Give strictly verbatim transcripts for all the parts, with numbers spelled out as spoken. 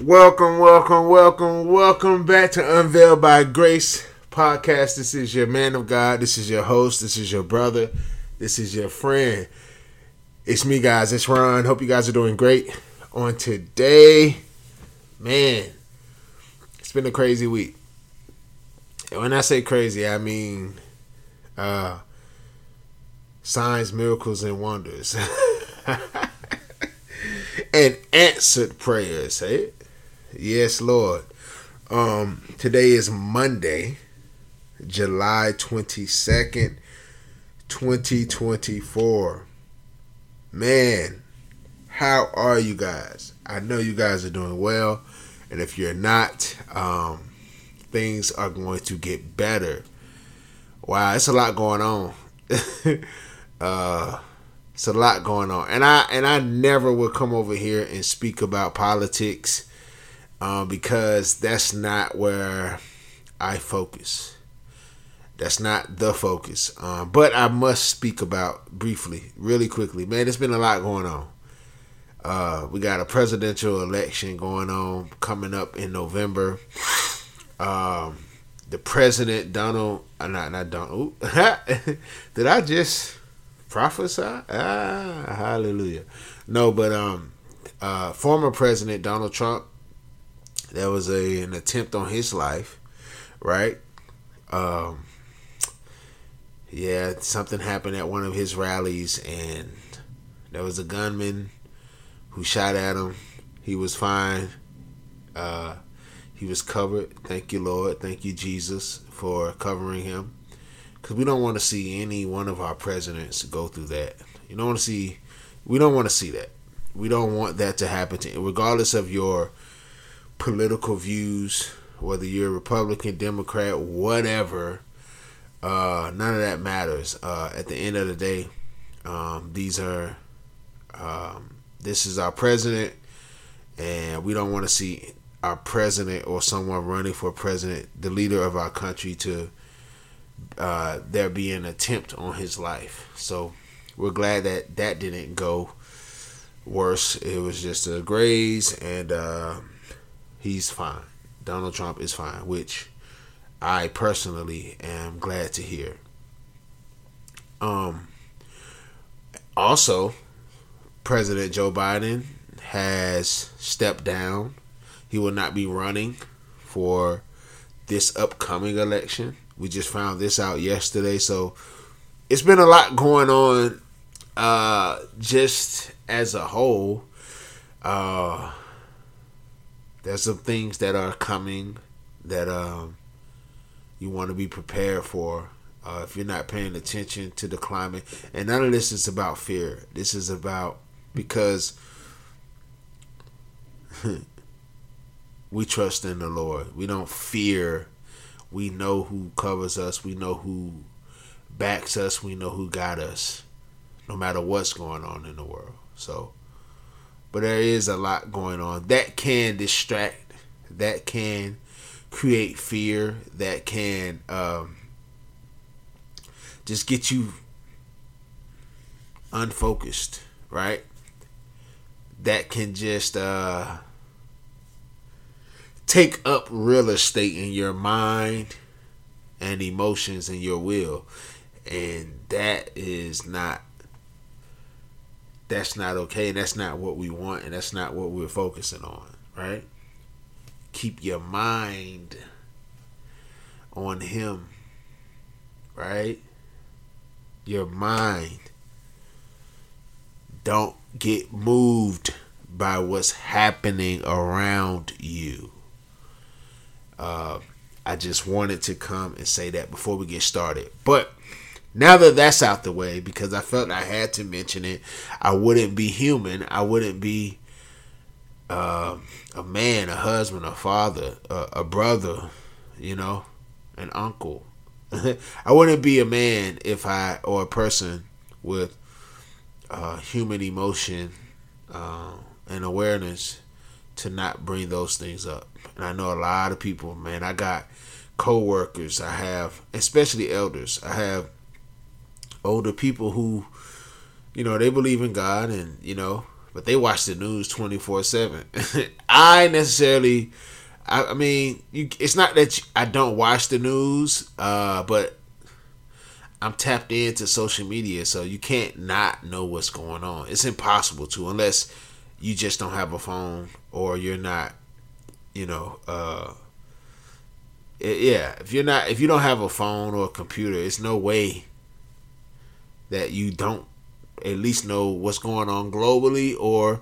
Welcome, welcome, welcome, welcome back to Unveiled by Grace podcast. This is your man of God. This is your host. This is your brother. This is your friend. It's me, guys. It's Ron. Hope you guys are doing great. On today, man, it's been a crazy week. And when I say crazy, I mean uh, signs, miracles, and wonders. And answered prayers, hey? Yes, Lord. Um, today is Monday, July twenty-second, twenty twenty-four. Man, how are you guys? I know you guys are doing well. And if you're not, um, things are going to get better. Wow, it's a lot going on. uh, it's a lot going on. And I and I never would come over here and speak about politics. Um, because that's not where I focus. That's not the focus. Um, but I must speak about briefly, really quickly. Man, there's been a lot going on. Uh, we got a presidential election going on coming up in November. Um, the president, Donald, uh, not not Donald. Did I just prophesy? Ah, hallelujah. No, but um, uh, former President Donald Trump. There was a an attempt on his life, right? Um, yeah, something happened at one of his rallies, and there was a gunman who shot at him. He was fine. Uh, he was covered. Thank you, Lord. Thank you, Jesus, for covering him. Because we don't want to see any one of our presidents go through that. You don't want to see. We don't want to see that. We don't want that to happen to, regardless of your political views, whether you're Republican, Democrat, whatever, uh, none of that matters. Uh, at the end of the day, um, these are, um, this is our president, and we don't want to see our president or someone running for president, the leader of our country, to uh, there be an attempt on his life. So we're glad that that didn't go worse. It was just a graze, and uh, he's fine. Donald Trump is fine, which I personally am glad to hear. Um. Also, President Joe Biden has stepped down. He will not be running for this upcoming election. We just found this out yesterday, so it's been a lot going on. Uh, just as a whole, uh. There's some things that are coming that um, you want to be prepared for uh, if you're not paying attention to the climate. And none of this is about fear. This is about because we trust in the Lord. We don't fear. We know who covers us. We know who backs us. We know who got us, no matter what's going on in the world. So. But there is a lot going on that can distract, that can create fear, that can um, just get you unfocused, right? That can just uh, take up real estate in your mind and emotions and your will. And that is not That's not okay, and that's not what we want, and that's not what we're focusing on, right? Keep your mind on him, right? Your mind. Don't get moved by what's happening around you. Uh, I just wanted to come and say that before we get started. But now that that's out the way, because I felt I had to mention it, I wouldn't be human. I wouldn't be uh, a man, a husband, a father, a, a brother, you know, an uncle. I wouldn't be a man if I, or a person with uh, human emotion uh, and awareness to not bring those things up. And I know a lot of people, man, I got co-workers, I have, especially elders, I have older people who, you know, they believe in God, and, you know, but they watch the news twenty-four seven. I necessarily, I, I mean, you, it's not that you, I don't watch the news, uh, but I'm tapped into social media, so you can't not know what's going on. It's impossible to, unless you just don't have a phone or you're not, you know, uh, yeah. If you're not, if you don't have a phone or a computer, it's no way that you don't at least know what's going on globally or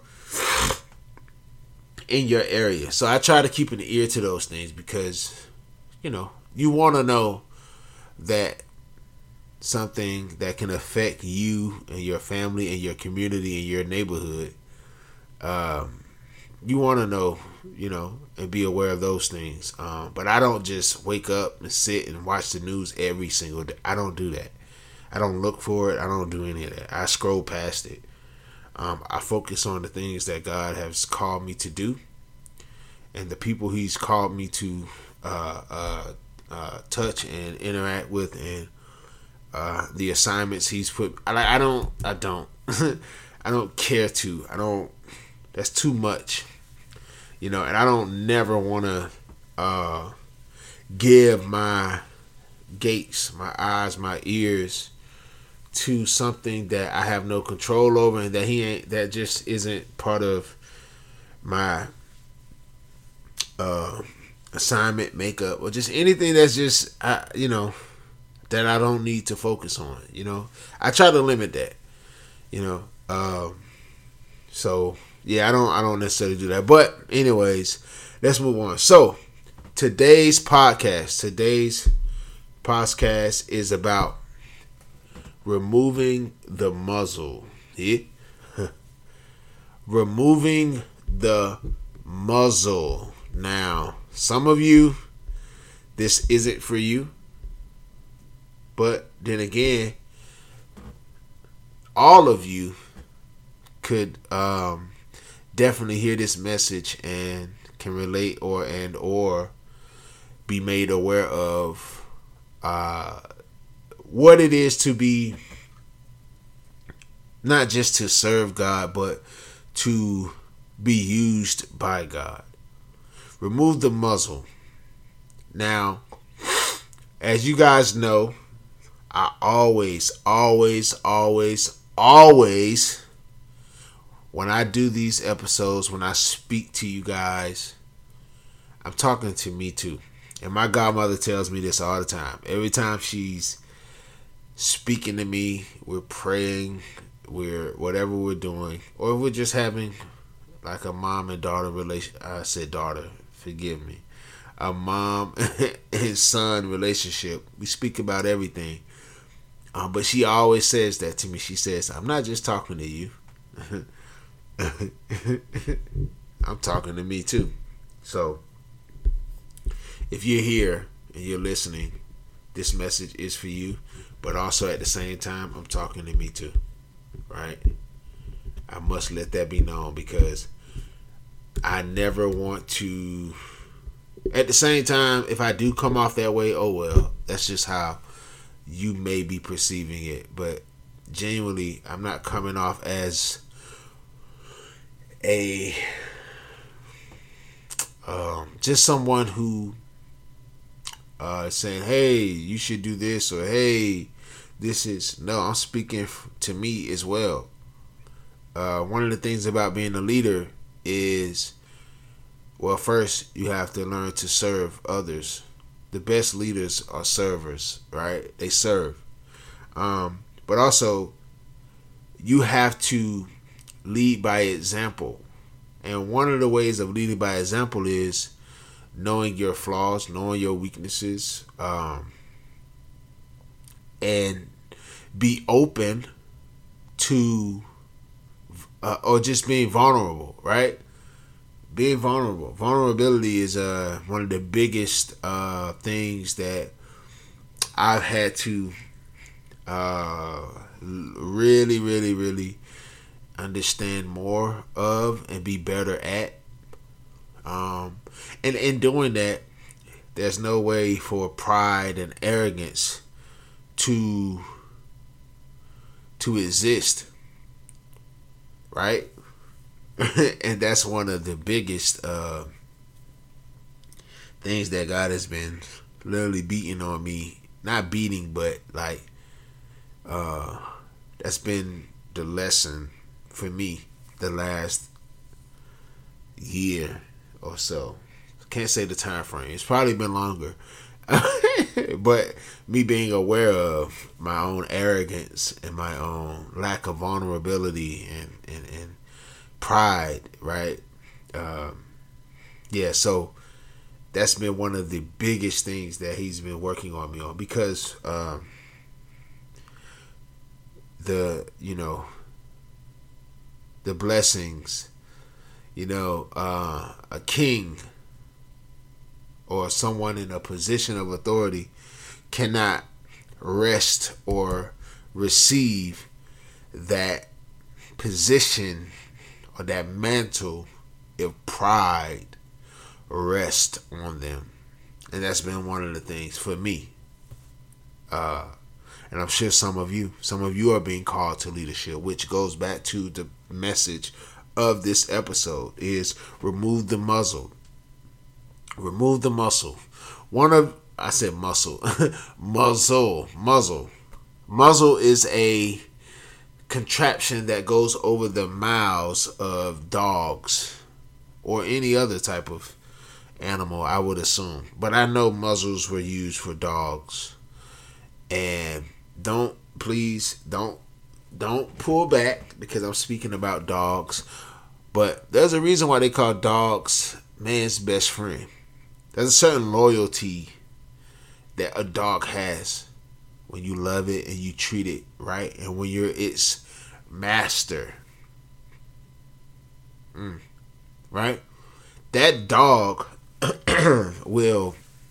in your area. So I try to keep an ear to those things because, you know, you want to know that something that can affect you and your family and your community and your neighborhood. Um, you want to know, you know, and be aware of those things. Um, but I don't just wake up and sit and watch the news every single day. I don't do that. I don't look for it. I don't do any of that. I scroll past it. Um, I focus on the things that God has called me to do and the people He's called me to uh, uh, uh, touch and interact with, and uh, the assignments He's put. I, I don't. I don't. I don't care to. I don't. That's too much, you know. And I don't never want to uh, give my gates, my eyes, my ears to something that I have no control over, and that he ain't. That just isn't part of my uh, assignment, makeup, or just anything that's just I, you know, that I don't need to focus on. You know, I try to limit that. You know, um, so. Yeah, I don't I don't necessarily do that. But anyways, let's move on. So, today's podcast, today's podcast is about removing the muzzle. Yeah? Removing the muzzle. Now, some of you, this isn't for you. But then again, all of you could um definitely hear this message and can relate or and or be made aware of uh, what it is to be, not just to serve God, but to be used by God. Remove the muzzle. Now, as you guys know, I always, always, always, always, when I do these episodes, when I speak to you guys, I'm talking to me too. And my godmother tells me this all the time. Every time she's speaking to me, we're praying, we're whatever we're doing, or we're just having like a mom and daughter relation. I said daughter, forgive me. A mom and son relationship. We speak about everything. Um, but she always says that to me. She says, I'm not just talking to you. I'm talking to me too. So if you're here and you're listening, this message is for you, but also at the same time, I'm talking to me too. Right? I must let that be known, because I never want to. At the same time, if I do come off that way, oh well, that's just how you may be perceiving it. But genuinely, I'm not coming off as a um, just someone who uh, saying, hey, you should do this, or hey, this is. No, I'm speaking to me as well. Uh, one of the things about being a leader is, well, first you have to learn to serve others. The best leaders are servers, right? They serve. Um, but also, you have to lead by example. And one of the ways of leading by example is knowing your flaws, knowing your weaknesses, um, and be open to, uh, or just being vulnerable, right? Being vulnerable. Vulnerability is uh, one of the biggest uh, things that I've had to uh, really, really, really understand more of and be better at. Um, and in doing that, there's no way for pride and arrogance to to exist, right? And that's one of the biggest uh, things that God has been literally beating on me. Not beating, but like uh, that's been the lesson for me the last year or so. Can't say the time frame. It's probably been longer. But me being aware of my own arrogance and my own lack of vulnerability and, and, and pride, right? Um, yeah, so that's been one of the biggest things that he's been working on me on, because um, the, you know, the blessings, you know, uh, a king or someone in a position of authority cannot rest or receive that position or that mantle if pride rests on them. And that's been one of the things for me. Uh, and I'm sure some of you, some of you are being called to leadership, which goes back to the message of this episode is remove the muzzle. Remove the muscle. One of, I said muscle. muzzle. Muzzle. Muzzle is a contraption that goes over the mouths of dogs or any other type of animal, I would assume. But I know muzzles were used for dogs. And don't, please, don't, don't pull back because I'm speaking about dogs. But there's a reason why they call dogs man's best friend. There's a certain loyalty that a dog has when you love it and you treat it right, and when you're its master. Mm. Right? That dog will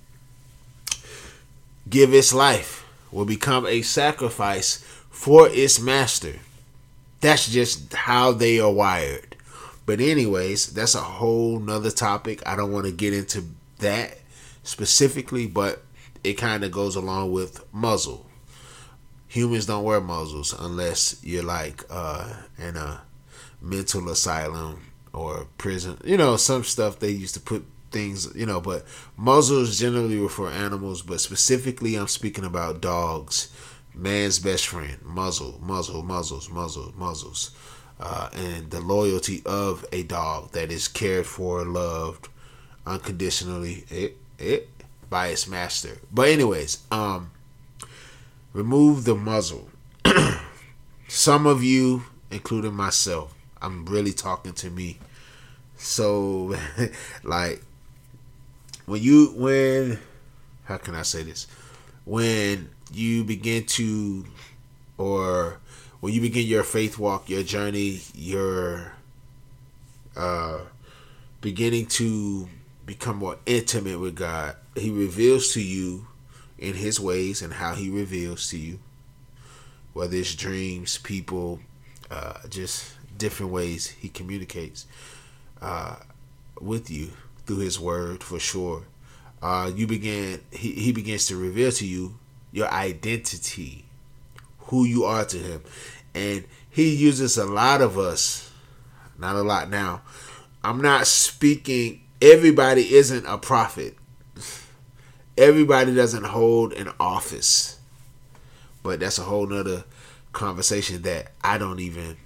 give its life, will become a sacrifice for its master. That's just how they are wired. But anyways, that's a whole nother topic. I don't want to get into that specifically, but it kind of goes along with muzzle. Humans don't wear muzzles unless you're like uh, in a mental asylum or prison. You know, some stuff they used to put things, you know, but muzzles generally were for animals, but specifically I'm speaking about dogs. Man's best friend. Muzzle, muzzle, muzzles, muzzle, muzzles. Uh, and the loyalty of a dog that is cared for, loved unconditionally it, it, by its master. But anyways, um, remove the muzzle. Some of you, including myself, I'm really talking to me. So, like, when you, when, how can I say this? When you begin to, or when you begin your faith walk, your journey, your uh, beginning to become more intimate with God, He reveals to you in His ways and how He reveals to you, whether it's dreams, people, uh, just different ways He communicates uh, with you through His Word, for sure. Uh, you begin, he, he begins to reveal to you your identity, who you are to Him. And He uses a lot of us, not a lot now. I'm not speaking, everybody isn't a prophet. Everybody doesn't hold an office. But that's a whole nother conversation that I don't even,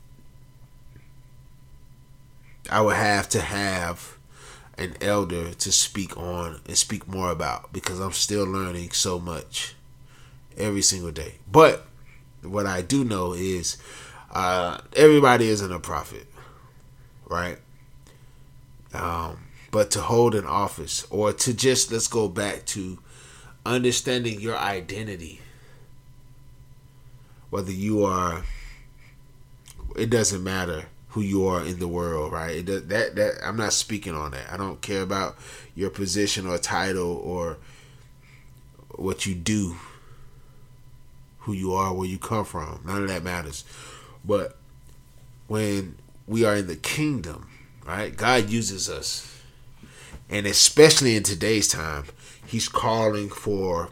I would have to have an elder to speak on and speak more about, because I'm still learning so much every single day. But what I do know is uh, everybody isn't a prophet, right? Um, but to hold an office, or to just, let's go back to understanding your identity. Whether you are, it doesn't matter who you are in the world, right? It does, that that I'm not speaking on that. I don't care about your position or title or what you do, who you are, where you come from. None of that matters. But when we are in the kingdom, right? God uses us. And especially in today's time, He's calling for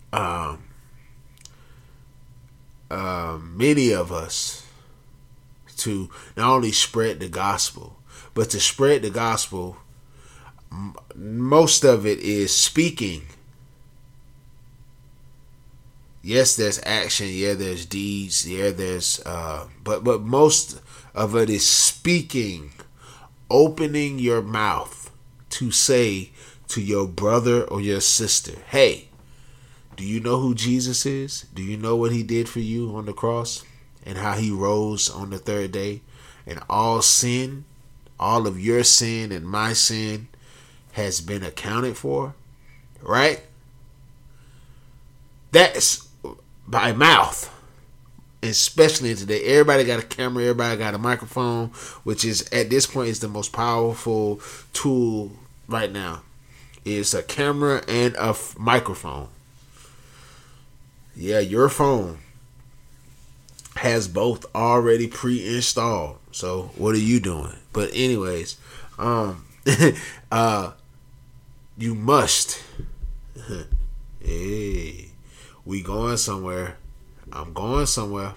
um, uh, many of us to not only spread the gospel, but to spread the gospel, most of it is speaking. Yes, there's action. Yeah, there's deeds. Yeah, there's, uh, but but most of it is speaking, opening your mouth to say to your brother or your sister, "Hey, do you know who Jesus is? Do you know what he did for you on the cross and how he rose on the third day? And all sin, all of your sin and my sin has been accounted for," right? That's by mouth. Especially today, everybody got a camera, everybody got a microphone, which is at this point is the most powerful tool right now. It's a camera and a f- microphone. Yeah, your phone has both already pre-installed. So what are you doing? But anyways, um, uh, you must. Hey. We going somewhere. I'm going somewhere.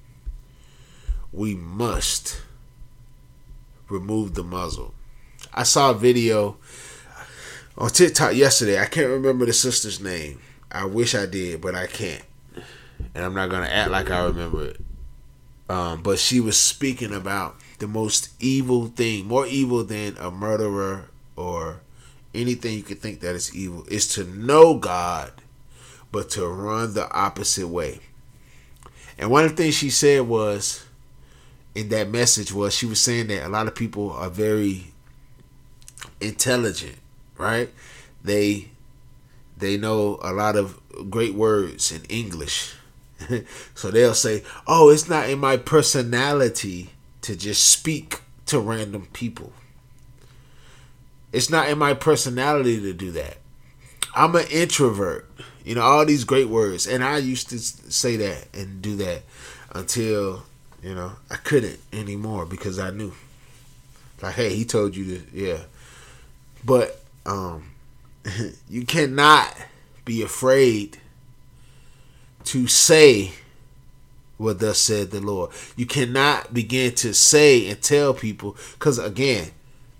We must remove the muzzle. I saw a video on TikTok yesterday. I can't remember the sister's name. I wish I did, but I can't. And I'm not going to act like I remember it. Um, but she was speaking about the most evil thing, more evil than a murderer or anything you could think that is evil, is to know God, but to run the opposite way. And one of the things she said was, in that message, was she was saying that a lot of people are very intelligent, right? They they know a lot of great words in English. So they'll say, "Oh, it's not in my personality to just speak to random people. It's not in my personality to do that. I'm an introvert." You know, all these great words. And I used to say that and do that until, you know, I couldn't anymore because I knew. Like, hey, he told you to, yeah. But um, you cannot be afraid to say what thus said the Lord. You cannot begin to say and tell people, because again,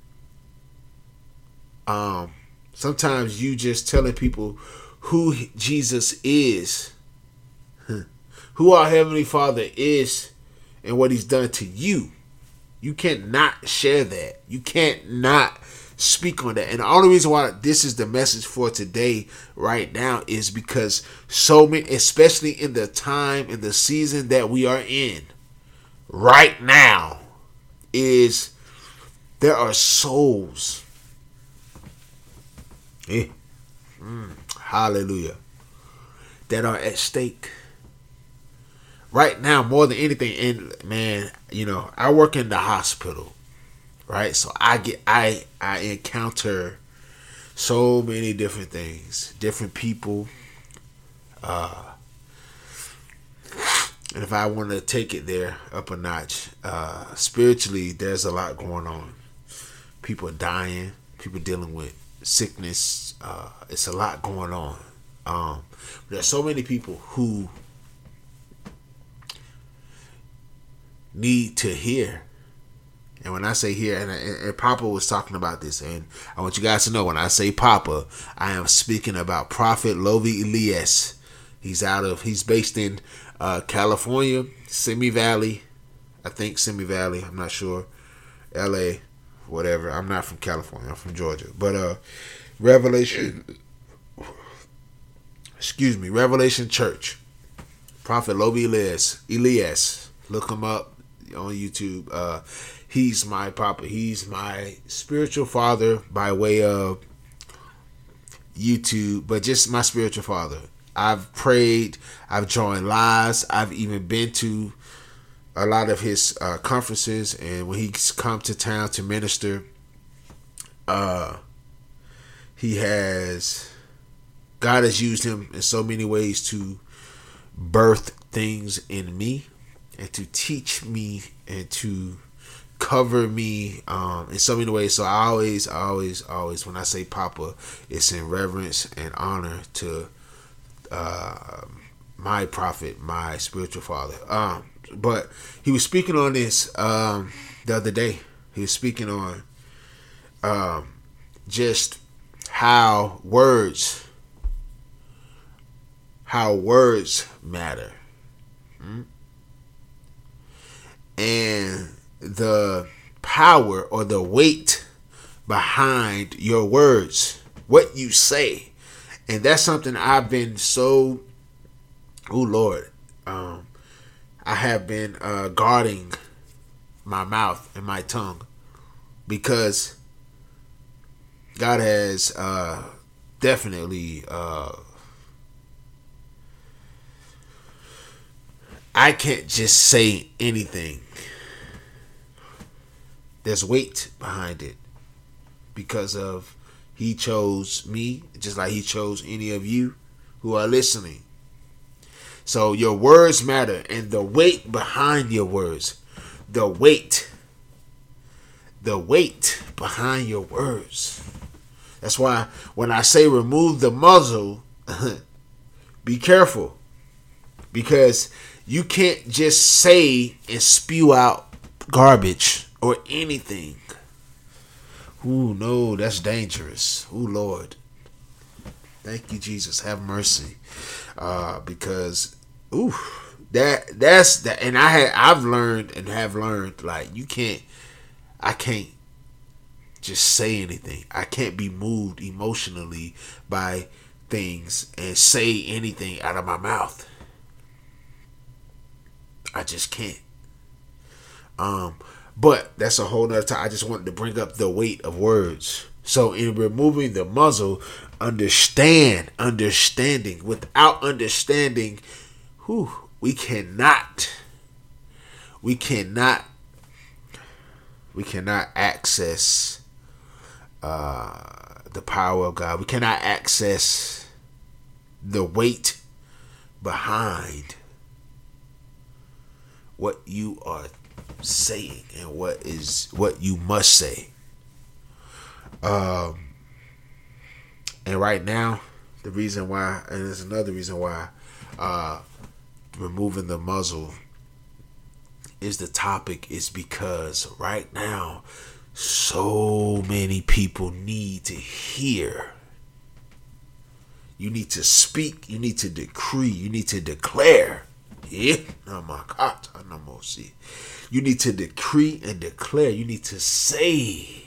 um, sometimes you just telling people who Jesus is, who our Heavenly Father is, and what He's done to you. You can't not share that. You can't not speak on that. And the only reason why this is the message for today right now is because so many, especially in the time, in the season that we are in right now, is there are souls. Eh. Mm. Hallelujah. That are at stake right now more than anything. And man, you know, I work in the hospital, right? So I get I I encounter so many different things, different people. Uh, and if I want to take it there up a notch, uh, spiritually, there's a lot going on. People are dying. People dealing with sickness. Uh, it's a lot going on. Um, there's so many people who need to hear. And when I say hear, and, and, and Papa was talking about this, and I want you guys to know, when I say Papa, I am speaking about Prophet Lovy Elias. He's out of, he's based in uh, California, Simi Valley, I think Simi Valley, I'm not sure, L A, whatever. I'm not from California, I'm from Georgia. But uh, Revelation, excuse me, Revelation Church, Prophet Lovy Elias, Elias, look him up on YouTube. Uh, he's my papa. He's my spiritual father by way of YouTube, but just my spiritual father. I've prayed, I've joined lives, I've even been to a lot of his uh, conferences, and when he's come to town to minister, uh, he has, God has used him in so many ways to birth things in me and to teach me and to cover me um, in so many ways. So I always, always, always, when I say Papa, it's in reverence and honor to uh, my prophet, my spiritual father. Um, but he was speaking on this um, the other day. He was speaking on um, just how words, how words matter, hmm? and the power or the weight behind your words, what you say. And that's something I've been so, oh Lord, um, I have been uh, guarding my mouth and my tongue, because God has uh, definitely, uh, I can't just say anything. There's weight behind it, because of he chose me, just like he chose any of you who are listening. So your words matter, and the weight behind your words, the weight, the weight behind your words. That's why when I say remove the muzzle, be careful, because you can't just say and spew out garbage or anything. Ooh, no, that's dangerous. Ooh, Lord. Thank you, Jesus. Have mercy. Uh, because, ooh, that that's that. And I had, I've learned and have learned, like, you can't, I can't just say anything. I can't be moved emotionally by things and say anything out of my mouth. I just can't. Um, but that's a whole nother time. I just wanted to bring up the weight of words. So in removing the muzzle, understand, understanding. Without understanding, whew, we cannot, we cannot, we cannot access uh, the power of God. We cannot access the weight behind what you are saying and what is what you must say. Um, and right now, the reason why, and there's another reason why, uh, removing the muzzle is the topic, is because right now, so many people need to hear. You need to speak. You need to decree. You need to declare. Yeah, oh my God, I know more. See, you need to decree and declare. You need to say,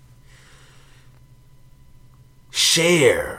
share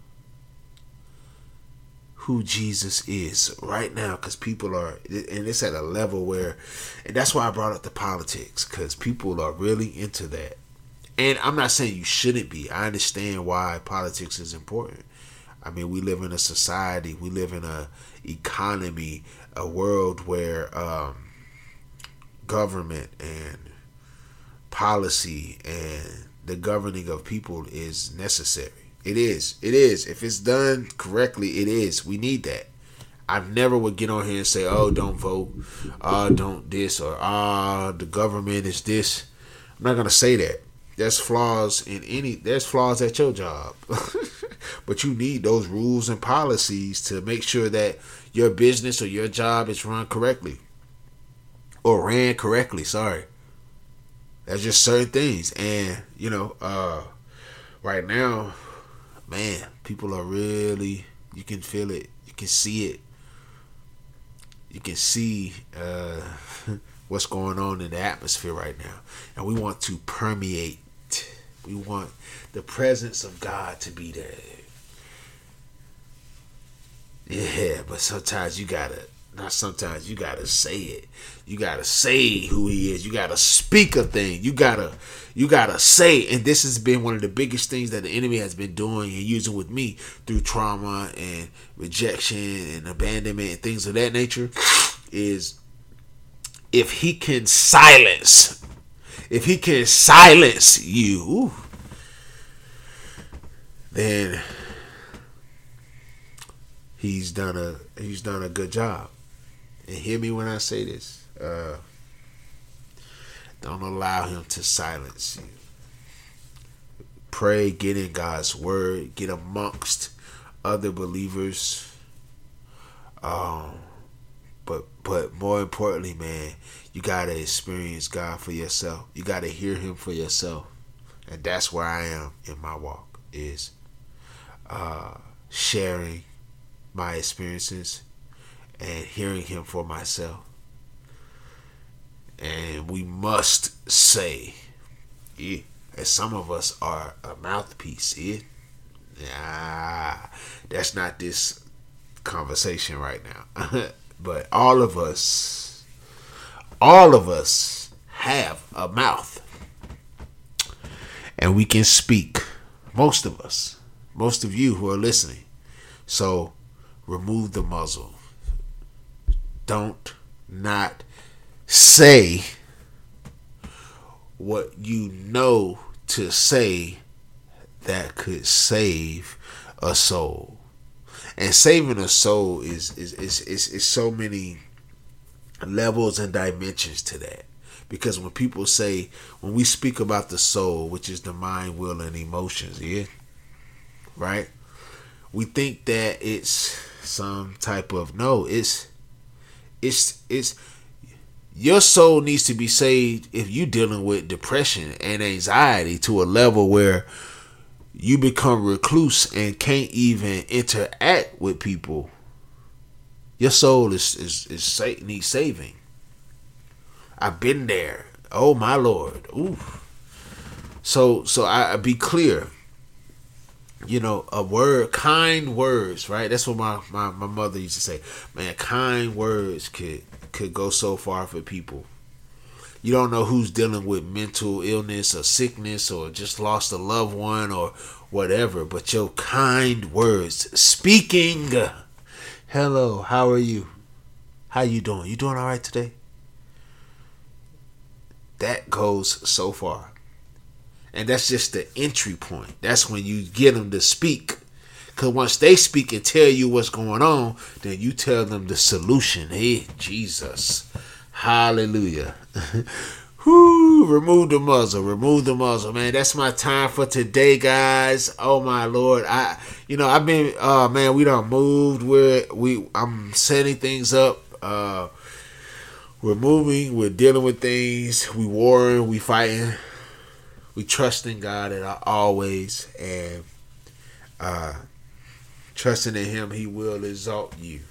who Jesus is right now, because people are, and it's at a level where, and that's why I brought up the politics, because people are really into that. And I'm not saying you shouldn't be. I understand why politics is important. I mean, we live in a society, we live in a economy, a world where um, government and policy and the governing of people is necessary. It is. It is. If it's done correctly, it is. We need that. I never would get on here and say, oh, don't vote, uh, don't this, or ah, uh, the government is this. I'm not going to say that. There's flaws in any, there's flaws at your job. But you need those rules and policies to make sure that your business or your job is run correctly. Or ran correctly, sorry. That's just certain things. And, you know, uh, right now, man, people are really, you can feel it. You can see it. You can see uh, what's going on in the atmosphere right now. And we want to permeate. We want the presence of God to be there. Yeah, but sometimes you gotta, not sometimes, you gotta say it. You gotta say who he is. You gotta speak a thing. You gotta, you gotta say. And this has been one of the biggest things that the enemy has been doing and using with me through trauma and rejection and abandonment and things of that nature, is if he can silence, if he can silence you, then he's done a he's done a good job. And hear me when I say this. Uh, don't allow him to silence you. Pray, get in God's word, get amongst other believers. Um, but but more importantly, man, you gotta experience God for yourself. You gotta hear Him for yourself, and that's where I am in my walk. Is uh, sharing my experiences and hearing Him for myself. And we must say, yeah, as some of us are a mouthpiece, yeah. Nah, that's not this conversation right now. But all of us, all of us have a mouth. And we can speak. Most of us. Most of you who are listening. So, remove the muzzle. Don't not say what you know to say that could save a soul. And saving a soul is is, is, is, is so many levels and dimensions to that. Because when people say, when we speak about the soul, which is the mind, will, and emotions, yeah, right? We think that it's some type of, no, it's it's it's your soul needs to be saved if you're dealing with depression and anxiety to a level where you become recluse and can't even interact with people. Your soul is is, is needs saving. I've been there. Oh my Lord. Ooh. So so I, I be clear. You know, a word, kind words, right? That's what my, my, my mother used to say. Man, kind words could could go so far for people. You don't know who's dealing with mental illness or sickness or just lost a loved one or whatever, but your kind words, speaking, hello, how are you? How you doing? You doing all right today? That goes so far. And that's just the entry point. That's when you get them to speak. Because once they speak and tell you what's going on, then you tell them the solution. Hey, Jesus. Hallelujah. Whoo, remove the muzzle. Remove the muzzle, man. That's my time for today, guys. Oh my Lord. I you know, I've been uh man, we done moved. We're we I'm setting things up. Uh we're moving, we're dealing with things, we warring, we fighting. We trust in God and always, and uh, trusting in Him, He will exalt you.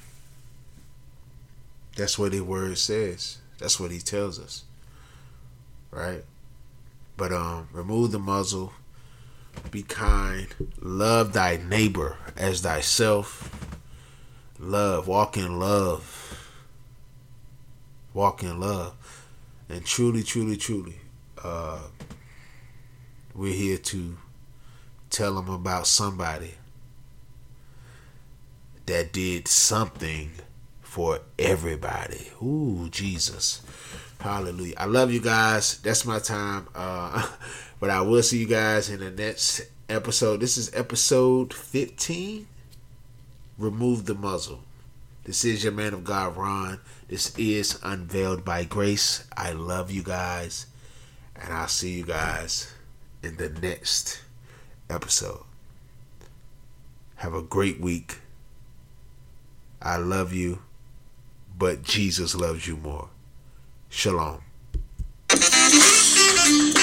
That's what His word says. That's what He tells us, right? But um, remove the muzzle, be kind, love thy neighbor as thyself. Love, walk in love, walk in love, and truly, truly, truly. Uh, We're here to tell them about somebody that did something for everybody. Ooh, Jesus. Hallelujah. I love you guys. That's my time. Uh, but I will see you guys in the next episode. This is episode fifteen. Remove the muzzle. This is your man of God, Ron. This is Unveiled by Grace. I love you guys. And I'll see you guys in the next episode. Have a great week. I love you, but Jesus loves you more. Shalom.